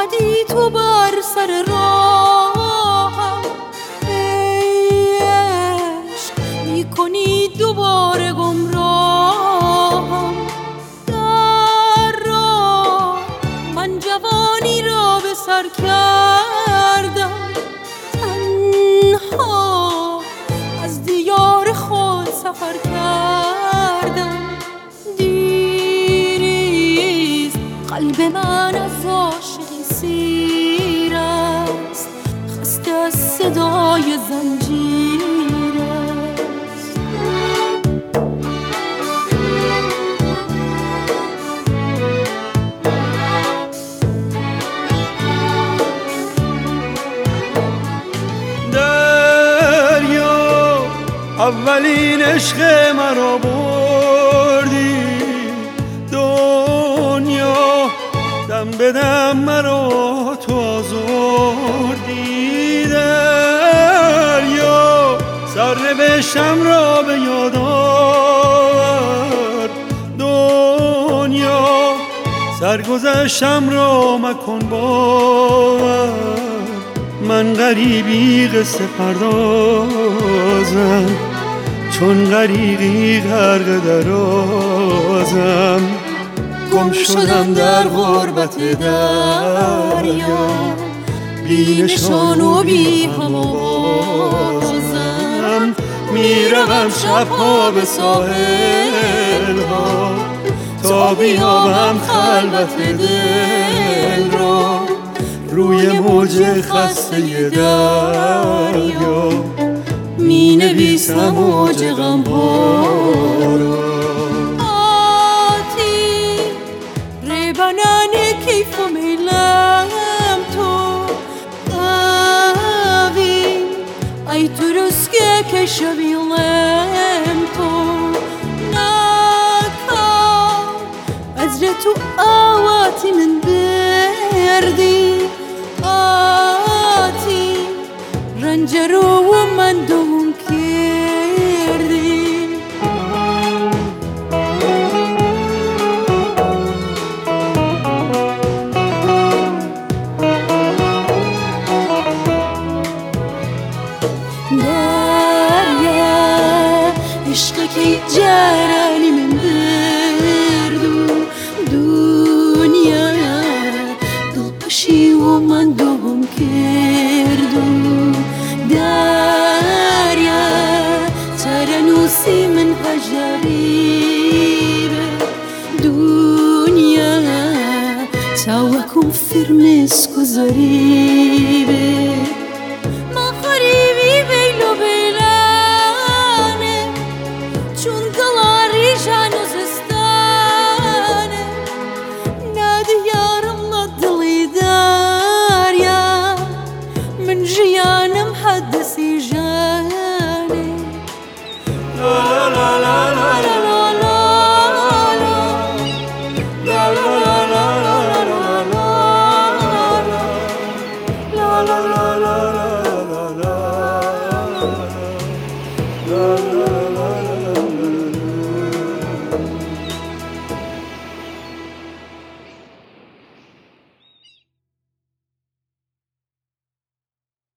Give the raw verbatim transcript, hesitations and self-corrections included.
آمدی تو بر سر راهم، ای عشق میکنی دوباره گمراهم. در راه من جوانی را به سر کردم، تنها از دیار خود سفر کردم. دیریست قلب من از عاشقی سیر است، خسته از صدای زنجیر است. دریا اولین عشق مرا بردی، دنیا دم به دم مرا تو آزردی. دریا سرنوشتم را به یاد آور، دنیا سرگذشتم را مکن باور. من غریبی قصه پردازم، چون غریقی غرق در آزم. گم شدم در غربت دریا، بی نشان و بی هم آوازم. میروم شبها به ساحل ها تا بیابم خلوت دل را، روی موج خسته دریا می نویسم موج غم ها را. آتی ریبانان کیف و میلم تو قوی، ای تو رسکه که شبیلم تو نکن. از تو آواتی من بردی، آتی رنج رو و من دوم کردی. دریا عشق که جرانی من بردو، دنیا دلکشی و من دوم کردو. دریا ترنوسی من هجریره، دنیا تاوکم فرمسکو زریبه.